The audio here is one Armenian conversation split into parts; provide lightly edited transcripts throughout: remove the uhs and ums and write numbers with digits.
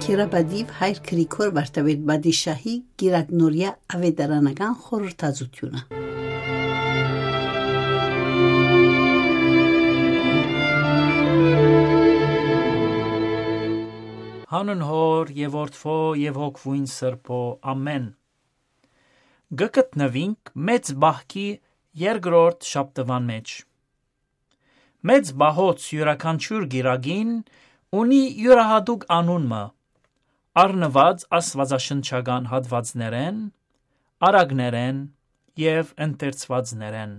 Քերաբադիվ հայր Գրիգոր Վարդապետ Բադիշահի գիրագնորյա ավետարանական խորհրդածությունը։ Հանուն հոր եւ որդվո եւ հոգվույն սրբո ամեն։ Գկտնվինք մեծ բահքի երկրորդ շաբթվան մեջ։ Մեծ բահոց յուրաքանչյուր գիրագին ունի յուրահատուկ անունը, առնված աստվածաշնչական հատվածներեն, արագներեն եւ ընթերցվածներեն։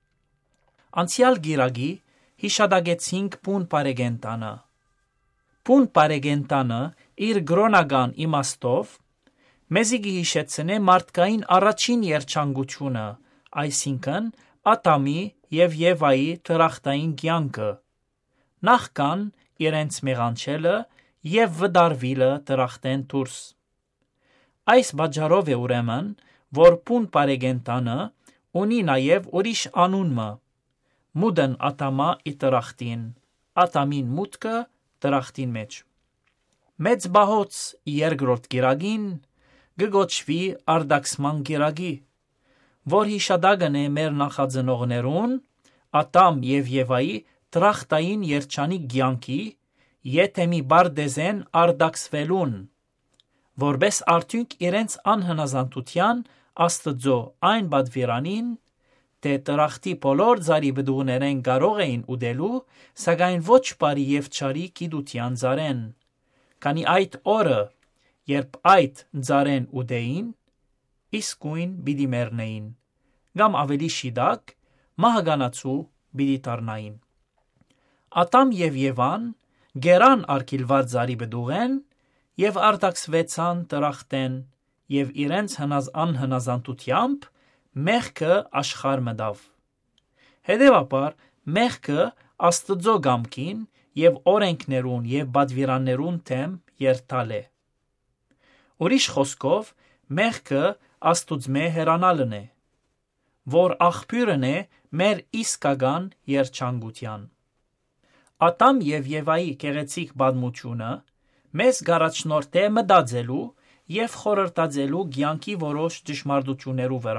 Անցյալ գիրագի հիշադակեցինք Պուն Պարեգենտանը։ Պուն Պարեգենտանը իր գրոնական իմաստով մեզի գիհիշեցնե մարդկային առաջին երջանկությունը, այսինքն Ադամի եւ Եվայի տրախտային կյանքը, նախքան իրենց մեղանչելը եւ վդարվիլը տրախտեն դուրս։ Այս բաժարով է ուրեմն, որ Պուն Պարեգենտանը ունի նաեւ ուրիշ անունը՝ մուդն Ադամա ի տրախտին, Ադամին մուտքը տրախտին մեջ։ Մեծ բահոց երկրորդ գիրագին գոչվի արդաքսման գիրագի, որ հիշադակն է մեր նախածնողներուն Ադամ եւ Եվայի տրախտային երջանիկ կյանքի եթեմի բարդեզեն արդաքսվելուն, որբես արդյունք իրենց անհնազանդության Աստծո այն բադվիրանին, թե տրախտի բոլոր ծարի բդուղներեն կարող էին ուդելու, սակայն ոչ բարի եւ չարի գիտության ծարեն, քանի այդ օրը, երբ այդ ծարեն ուդեին, իսկույն պիտի մեռնեին, կամ ավելի շիդակ, մահկանացու պիտի դառնային։ Ադամ եւ Եվան գերան արգիլված ծարի բդուղեն եւ արդաքսվեցան տրախտեն եւ իրենց անհնազանդությամբ մեղքը աշխարհ մտավ։ Հետևաբար մեղքը Աստծո կամքին եւ օրենքներուն եւ բադվիրաններուն թեմ երթալ է։ Ուրիշ խոսքով մեղքը Աստուծմե հեռանալն է, որ աղբյուրն է մեր իսկական երջանկության։ Ադամ եւ Եվայի գեղեցիկ պատմությունը մեզ գարաչնորդ է մտածելու եւ խորհրդածելու կյանքի որոշ ճշմարտություններու վրա։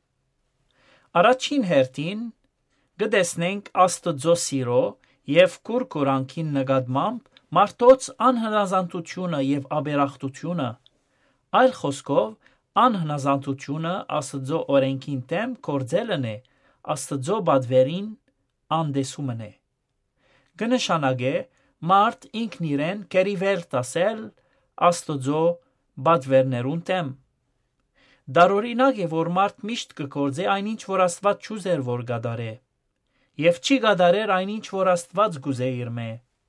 Առաջին հերթին գտեսնենք Աստծո սիրո եւ կուրկուրանքին նկատմամբ մարդոց անհնազանդությունը եւ աբերախտությունը, այլ խոսքով անհնազանդությունը Աստծո օրենքին դեմ գործելն է, Աստծո բադվերին անդեսումն է։ Կնշանակե մարդ ինքն իրեն կերիվել տասել Աստծո բադվերներուն դեմ։ Դարօրինակ է, որ մարդ միշտ կգործե այնինչ, որ Աստված չուզեր որ գադարե, եւ չի գադարեր այնինչ, որ Աստված գուզե իրմե։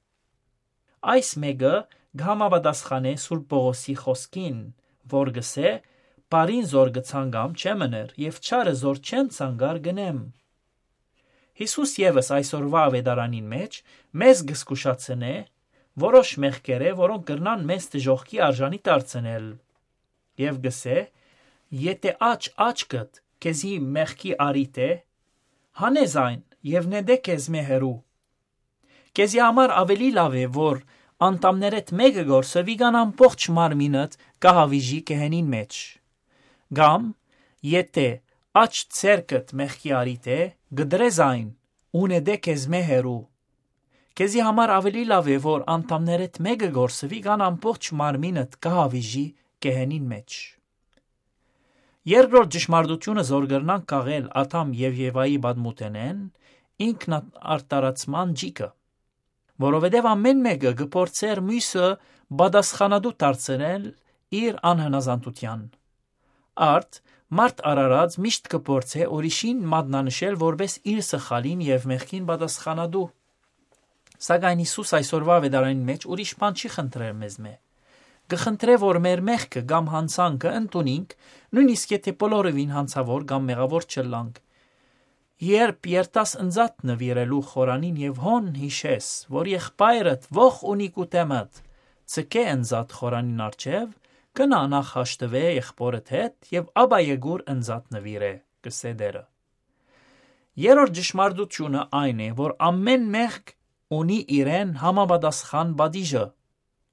Այս մեկը կհամապատասխանե Սուրբ Պողոսի խոսքին, որ գսե բարին զոր գցանգամ չեմներ եւ չարը զոր չեմ ցանգար գնեմ։ Հիսուս եւս այսօրվա ավետարանին մեջ մեզ գսկուշացնե որոշ մեղքեր, որոնք կրնան մեզ դժոխքի արժանի դարձնել, եւ գսե, եթե աչքդ քեզի մեղքի արիտ է, հանես այն եւ նեդե քեզ մեհերու։ Քեզի համար ավելի լավ է, որ անդամներդ մեկը գործվի կան ամբողջ մարմինդ կահավիժի կեհենին մեջ։ Կամ եթե աչ ցերկդ մեղքի արիտ է, գդրես այն ու նեդե քեզ մեհերու։ Քեզի համար ավելի լավ է, որ անդամներդ մեկը գործվի կան ամբողջ մարմինդ կահավիժի կեհենին մեջ։ Երկրորդ ճշմարտությունը զոր կրնանք կաղել Ադամ եւ Եվայի պատմութենեն ինքնարտարացման ջիկը, որովհետեւ ամեն մեկը կփորձեր մյուսը պատասխանատու դարձնել իր անհնազանդության։ Արդ մարդ արարած միշտ կփորձե ուրիշին մատնանշել որպես իր սխալին եւ մեղքին պատասխանատու։ Սակայն Հիսուս այսօրվա ավետարանին մեջ ուրիշ բան չի խնդրել մեզ մե։ Կխնդրե, որ մեր մեղքը կամ հանցանքը ընդունենք, նույնիսկ եթե բոլորովին հանցավոր կամ մեղավոր չլանք։ Երբ երտաս ընձատ նվիրելու խորանին եւ հոն հիշես, որ եղբայրդ ող ունի կուտեմդ, ցկե ընձատ խորանին արջև, կնա նախ հաշտվե եղբորդ հետ եւ ապա եկուր ընձատ նվիրե, կսե դերը։ Երրորդ ճշմարտությունը այն է, որ ամեն մեղք ունի իրեն համապատասխան պատիժը,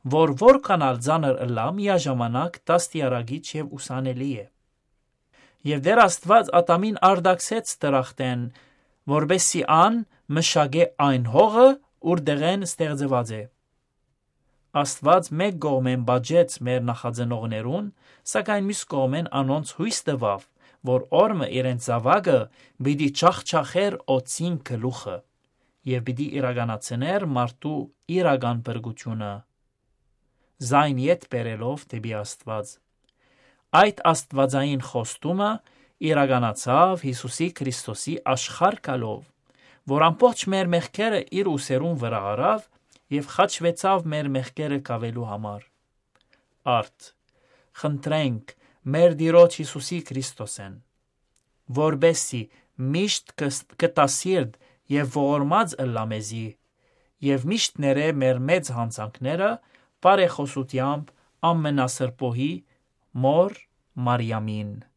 որ որքանալ ծանր ըլլա միաժամանակ դաստիարակիչ եւ ուսանելի է։ Եվ դեր Աստված ատամին արդակսեց տրախտեն, որբեսի ան մշակե այն հողը, ուր դեղեն ստեղծված է։ Աստված մեկ կողմեն բաժեց մեր նախաձնողներուն, սակայն մյուս կողմեն անոնց հույս տվավ, որ օրը իրենց զավակը պիտի չախչախեր օծին գլուխը եւ պիտի իրականացներ մարդու իրական բրգությունը, զայն ետ բերելով դեպի Աստված։ Այդ աստվածային խոստումը իրականացավ Հիսուսի Քրիստոսի աշխարհ գալով, որ ամբողջ մեր մեղքերը իր ուսերուն վրա արավ եւ խաչվեցավ մեր մեղքերը կավելու համար։ Արդ խնդրենք մեր Տիրոջ Հիսուսի Քրիստոսեն, որբեսի միշտ կտասիրդ եւ ողորմած ըլլամեզի եւ միշտ ներե մեր մեծ հանցանքները բարեխոսությամբ ամենասրբոհի Մոր Մարիամին։